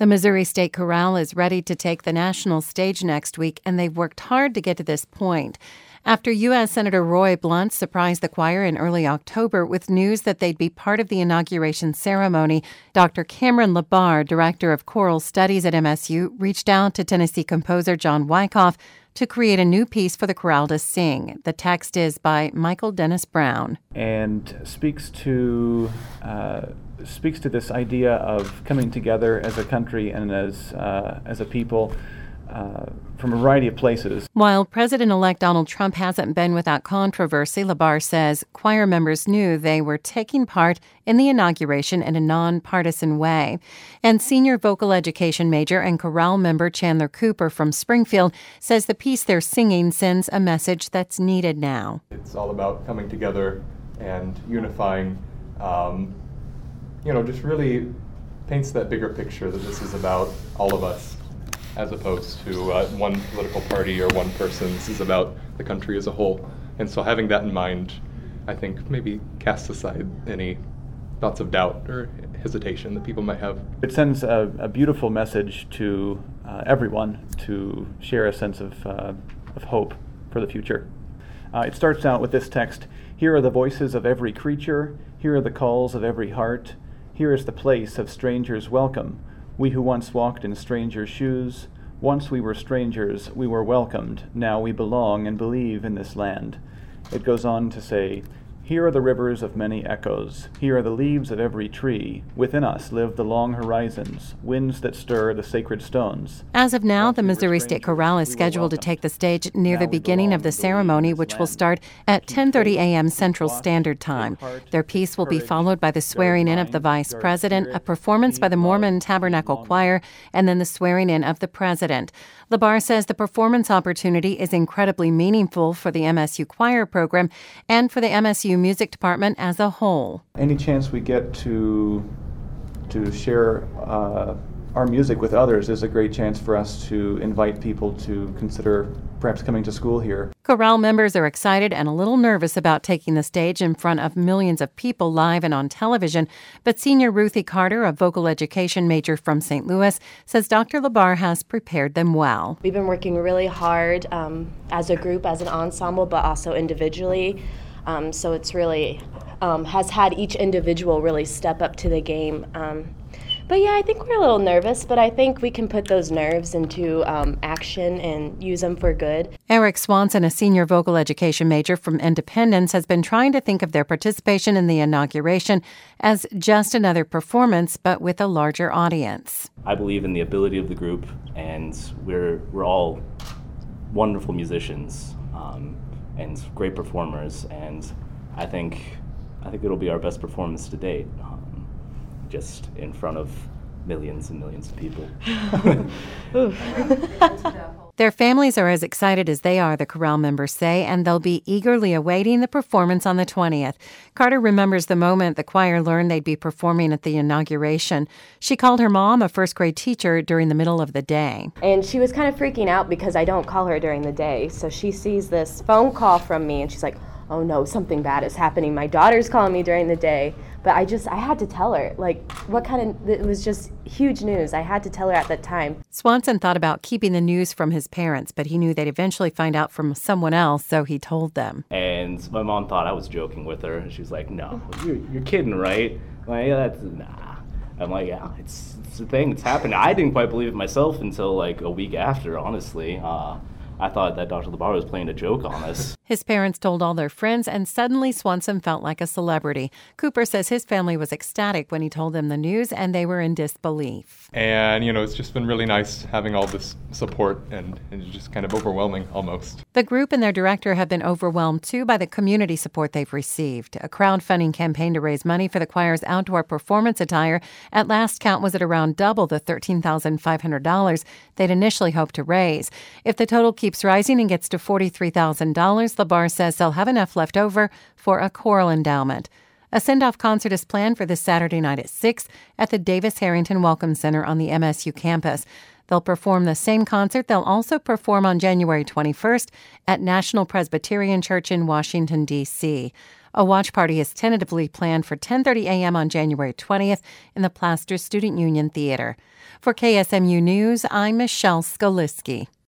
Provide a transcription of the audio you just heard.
The Missouri State Chorale is ready to take the national stage next week, and they've worked hard to get to this point. After U.S. Senator Roy Blunt surprised the choir in early October with news that they'd be part of the inauguration ceremony, Dr. Cameron LaBarre, director of choral studies at MSU, reached out to Tennessee composer John Wyckoff to create a new piece for the chorale to sing. The text is by Michael Dennis Brown. And speaks to this idea of coming together as a country and as a people from a variety of places. While President-elect Donald Trump hasn't been without controversy, LaBarre says choir members knew they were taking part in the inauguration in a nonpartisan way. And senior vocal education major and chorale member Chandler Cooper from Springfield says the piece they're singing sends a message that's needed now. It's all about coming together and unifying, just really paints that bigger picture that this is about all of us, as opposed to one political party or one person. This is about the country as a whole. And so having that in mind, I think maybe casts aside any thoughts of doubt or hesitation that people might have. It sends a beautiful message to everyone to share a sense of hope for the future. It starts out with this text: "Here are the voices of every creature, here are the calls of every heart, here is the place of strangers' welcome. We who once walked in strangers' shoes, once we were strangers, we were welcomed, now we belong and believe in this land." It goes on to say, "Here are the rivers of many echoes, here are the leaves of every tree. Within us live the long horizons, winds that stir the sacred stones." As of now, the Missouri State Chorale is scheduled to take the stage near the beginning of the ceremony, which will start at 10:30 a.m. Central Standard Time. Their piece will be followed by the swearing-in of the Vice President, a performance by the Mormon Tabernacle Choir, and then the swearing-in of the President. LaBarre says the performance opportunity is incredibly meaningful for the MSU choir program and for the MSU music department as a whole. Any chance we get to share our music with others is a great chance for us to invite people to consider perhaps coming to school here. Chorale members are excited and a little nervous about taking the stage in front of millions of people live and on television, but senior Ruthie Carter, a vocal education major from St. Louis, says Dr. LaBarre has prepared them well. We've been working really hard as a group, as an ensemble, but also individually. So it's really has had each individual really step up to the game. But yeah, I think we're a little nervous, but I think we can put those nerves into action and use them for good. Eric Swanson, a senior vocal education major from Independence, has been trying to think of their participation in the inauguration as just another performance, but with a larger audience. I believe in the ability of the group, and we're all wonderful musicians and great performers, and I think it'll be our best performance to date. Just in front of millions and millions of people. Their families are as excited as they are, the chorale members say, and they'll be eagerly awaiting the performance on the 20th. Carter remembers the moment the choir learned they'd be performing at the inauguration. She called her mom, a first-grade teacher, during the middle of the day. And she was kind of freaking out because I don't call her during the day. So she sees this phone call from me, and she's like, "Oh no, something bad is happening. My daughter's calling me during the day." But I had to tell her, it was just huge news. I had to tell her at that time. Swanson thought about keeping the news from his parents, but he knew they'd eventually find out from someone else, so he told them. And my mom thought I was joking with her, and she was like, "No, you're kidding, right?" I'm like, "Yeah, nah." I'm like, "Yeah, it's a thing. It's happened." I didn't quite believe it myself until like a week after, honestly. I thought that Dr. LaBarre was playing a joke on us. His parents told all their friends, and suddenly Swanson felt like a celebrity. Cooper says his family was ecstatic when he told them the news, and they were in disbelief. And, it's just been really nice having all this support, and it's just kind of overwhelming almost. The group and their director have been overwhelmed, too, by the community support they've received. A crowdfunding campaign to raise money for the choir's outdoor performance attire at last count was at around double the $13,500 they'd initially hoped to raise. If the total keeps rising and gets to $43,000, LaBarre says they'll have enough left over for a choral endowment. A send-off concert is planned for this Saturday night at 6 at the Davis Harrington Welcome Center on the MSU campus. They'll perform the same concert they'll also perform on January 21st at National Presbyterian Church in Washington, D.C. A watch party is tentatively planned for 10:30 a.m. on January 20th in the Plaster Student Union Theater. For KSMU News, I'm Michelle Skaliski.